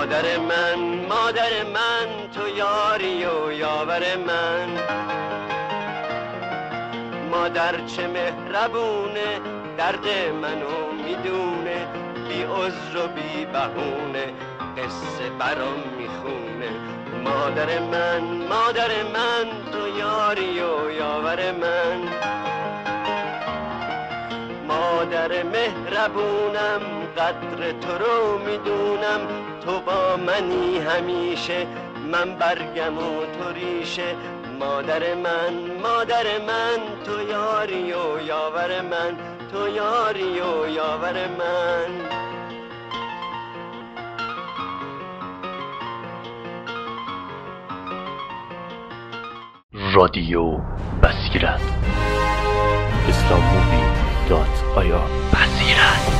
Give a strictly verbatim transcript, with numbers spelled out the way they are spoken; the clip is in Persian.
مادر من مادر من تو یاری و یاور من. مادر چه مهربونه درد منو میدونه، بی عذر و بی بهونه قصه برام میخونه. مادر من مادر من تو یاری و یاور من. مادر مهربونم قدر تو رو میدونم، تو با منی همیشه من برگم و تو ریشه. مادر من مادر من تو یاری و یاور من، تو یاری و یاور من. رادیو بصیرت اسلام مووی دات آی آر. بصیرت.